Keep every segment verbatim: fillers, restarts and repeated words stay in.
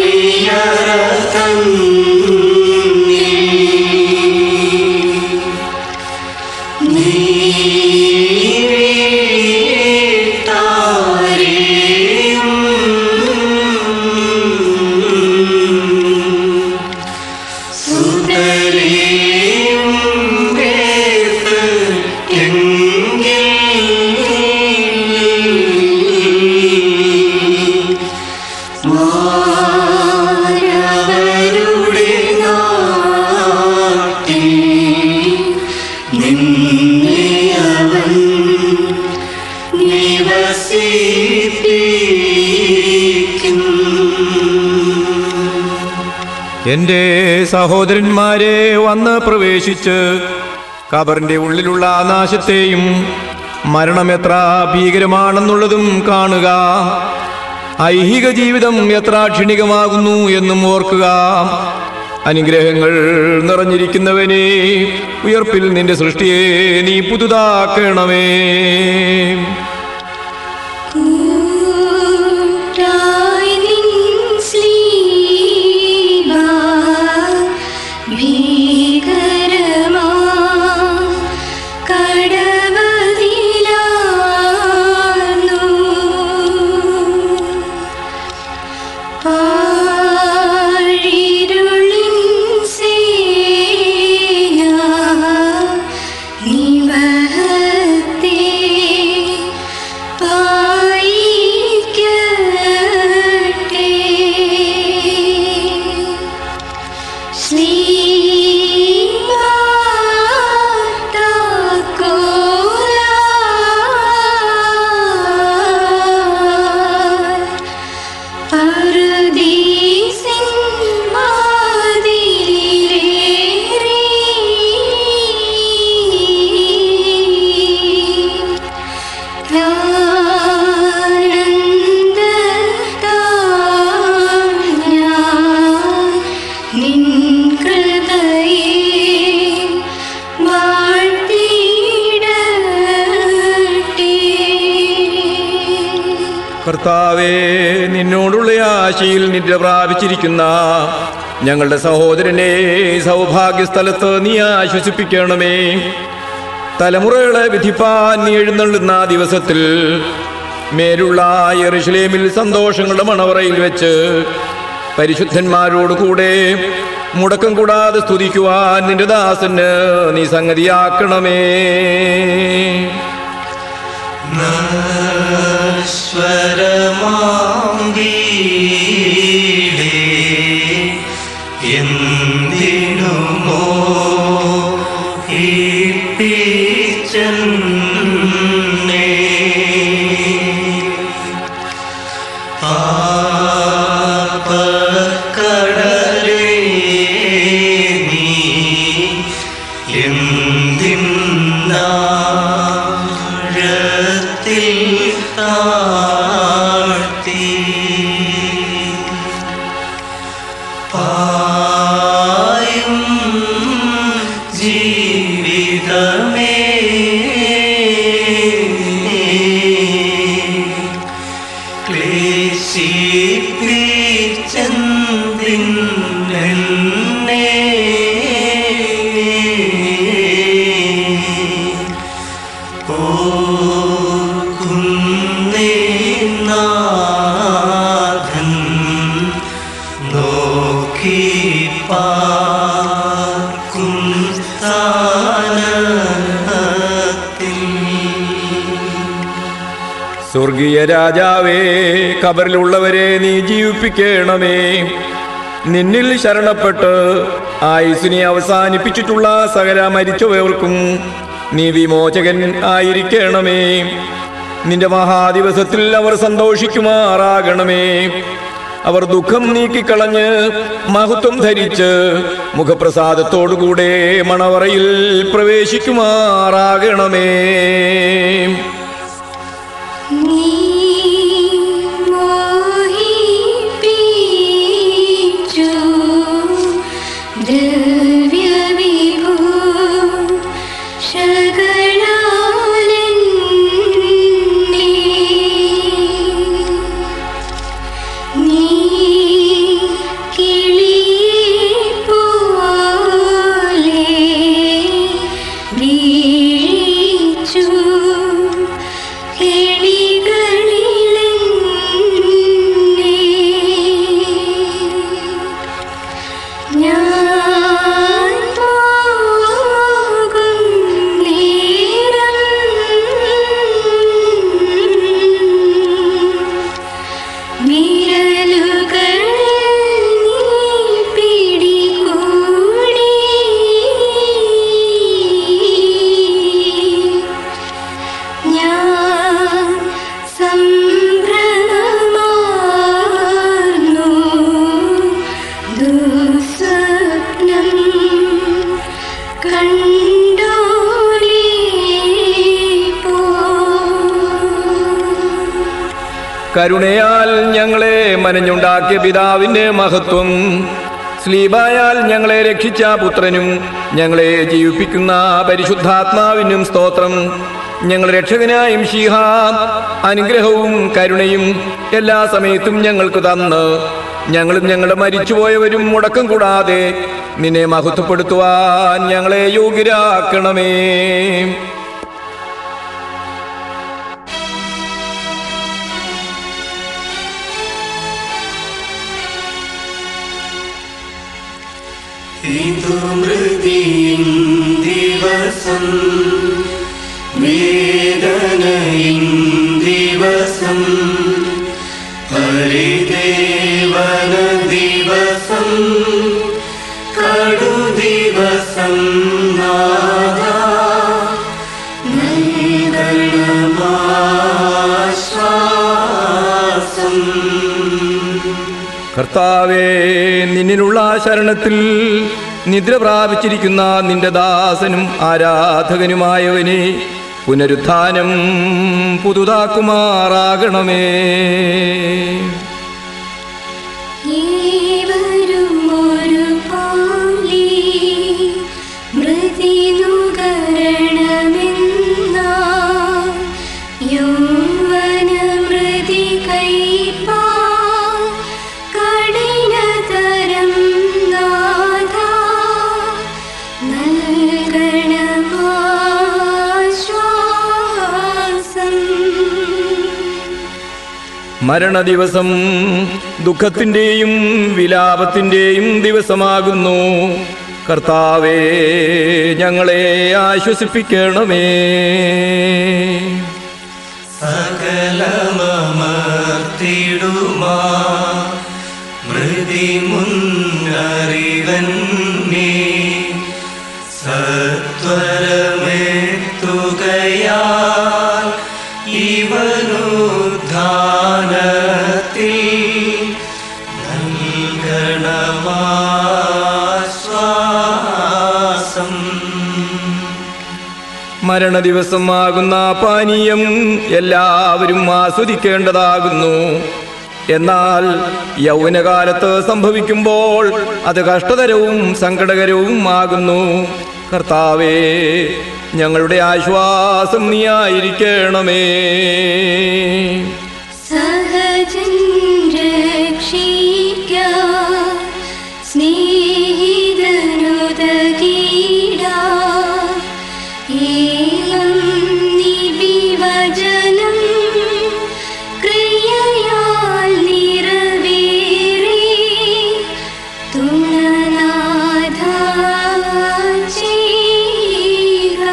എന്റെ സഹോദരന്മാരെ, വന്ന് പ്രവേശിച്ച് ഖബറിന്റെ ഉള്ളിലുള്ള നാശത്തെയും മരണം എത്ര ഭീകരമാണെന്നുള്ളതും കാണുക. ഐഹിക ജീവിതം എത്ര ക്ഷണികമാകുന്നു എന്നും ഓർക്കുക. അനുഗ്രഹങ്ങൾ നിറഞ്ഞിരിക്കുന്നവനെ, ഉയർപ്പിൽ നിന്റെ സൃഷ്ടിയെ നീ പുതുതാക്കണമേ. കർത്താവേ, നിന്നോടുള്ള ആശയിൽ നിദ്ര പ്രാപിച്ചിരിക്കുന്ന ഞങ്ങളുടെ സഹോദരനെ സൗഭാഗ്യസ്ഥലത്ത് നീ ആശ്വസിപ്പിക്കണമേ. തലമുറകളെ വിധിപ്പാൻ നീ എഴുന്നള്ളുന്ന ദിവസത്തിൽ മേലുള്ള യെരുശലേമിൽ സന്തോഷങ്ങളുടെ മണവറയിൽ വെച്ച് പരിശുദ്ധന്മാരോട് കൂടെ മുടക്കം കൂടാതെ സ്തുതിക്കുവാൻ നിന്റെ ദാസന് നീ സംഗതിയാക്കണമേ. എന്തിനുമോ ഈപ്പിച്ചെന്നെ പാപക്കടലേ നീ എന്തിന്നാഴത്തിൽ താഴ്ത്തി പായും ജീവിതമേ ക്ലേശിപ്പിച്ചെന്നെ ഓർക്കുന്നേ നാഥൻ നോക്കി പാർക്കും സ്ഥാനത്തിൽ. സ്വർഗീയ രാജാവേ, ഖബറിലുള്ളവരെ നീ ജീവിപ്പിക്കണമേ. നിന്നിൽ ശരണപ്പെട്ട് ആയുസ്സിനെ അവസാനിപ്പിച്ചിട്ടുള്ള സകല മരിച്ചവർക്കും നീ വിമോചകൻ ആയിരിക്കണമേ. നിന്റെ മഹാദിവസത്തിൽ അവർ സന്തോഷിക്കുമാറാകണമേ. അവർ ദുഃഖം നീക്കിക്കളഞ്ഞ് മഹത്വം ധരിച്ച് മുഖപ്രസാദത്തോടുകൂടെ മണവറയിൽ പ്രവേശിക്കുമാറാകണമേ. നീ കരുണയാൽ ഞങ്ങളെ മനഞ്ഞുണ്ടാക്കിയ പിതാവിന്റെ മഹത്വം, സ്ലീബായാൽ ഞങ്ങളെ രക്ഷിച്ച പുത്രനും ഞങ്ങളെ ജീവിപ്പിക്കുന്ന പരിശുദ്ധാത്മാവിനും സ്തോത്രം. ഞങ്ങൾ രക്ഷകനായ മിശിഹാ അനുഗ്രഹവും കരുണയും എല്ലാ സമയത്തും ഞങ്ങൾക്ക് തന്ന് ഞങ്ങളും ഞങ്ങളുടെ മരിച്ചുപോയവരും മുടക്കം കൂടാതെ നിന്നെ മഹത്വപ്പെടുത്തുവാൻ ഞങ്ങളെ യോഗ്യരാക്കണമേ. ഇതു മൃതിയിൻ ദിവസം, വേദനയിൻ ദിവസം, പരിദേവന ദിവസം, കടുദിവസം നാഥാ, നൽകണമാശ്വാസം. കർത്താവേ, നിന്നിലുള്ള ശരണത്തിൽ നിദ്ര പ്രാപിച്ചിരിക്കുന്ന നിന്റെ ദാസനും ആരാധകനുമായവനെ പുനരുത്ഥാനം പുതുതാക്കുമാറാകണമേ. മരണദിവസം ദുഃഖത്തിൻ്റെയും വിലാപത്തിൻ്റെയും ദിവസമാകുന്നു. കർത്താവേ, ഞങ്ങളെ ആശ്വസിപ്പിക്കണമേ. സകലമർത്തിടുമാ മൃതി മുന്നറിവന്നേ, സത്വരമെത്തുകയാൽ ഇവനുദ്ധാനത്തിൽ നൽകണമാശ്വാസം. മരണദിവസമാകുന്ന പാനീയം എല്ലാവരും ആസ്വദിക്കേണ്ടതാകുന്നു. എന്നാൽ യൗവനകാലത്ത് സംഭവിക്കുമ്പോൾ അത് കഷ്ടതരവും സങ്കടകരവും ആകുന്നു. കർത്താവേ, ഞങ്ങളുടെ ആശ്വാസം നീ ആയിരിക്കണമേ. സഹജൻ രക്ഷിക്കാൻ സ്നേഹിതനുദകീടാൻ ഏലം നിബിവചനം ക്രിയയാൽ നിറവേറി തുണനാഥ ചെയ്യുക.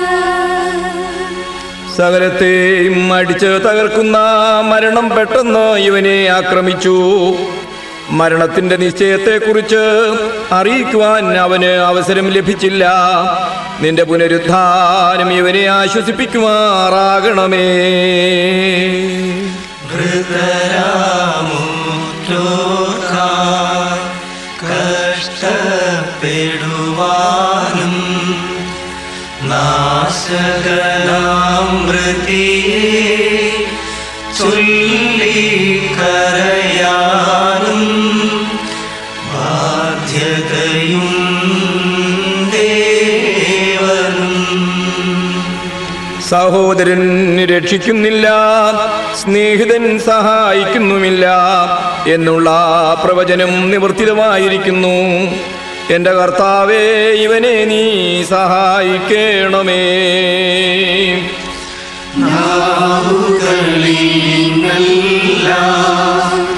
സകലത്തെയും അടിച്ച് തകർക്കുന്ന മരണം പെട്ടെന്ന് ഇവനെ ആക്രമിച്ചു. മരണത്തിന്റെ നിശ്ചയത്തെക്കുറിച്ച് അറിയിക്കുവാൻ അവന് അവസരം ലഭിച്ചില്ല. നിന്റെ പുനരുദ്ധാനം ഇവനെ ആശ്വസിപ്പിക്കുമാറാകണമേ. കഷ്ടപ്പെടുവാനും നാശകനാം മൃതിയെ ചൊല്ലിക്കരയാനും ബാധ്യതയും ദേവനും. സഹോദരൻ രക്ഷിക്കുന്നില്ല, സ്നേഹിതൻ സഹായിക്കുന്നുമില്ല എന്നുള്ള പ്രവചനം നിവർത്തിതമായിരിക്കുന്നു. എന്റെ കർത്താവേ, ഇവനെ നീ സഹായിക്കണമേ. നാവുകളിൽ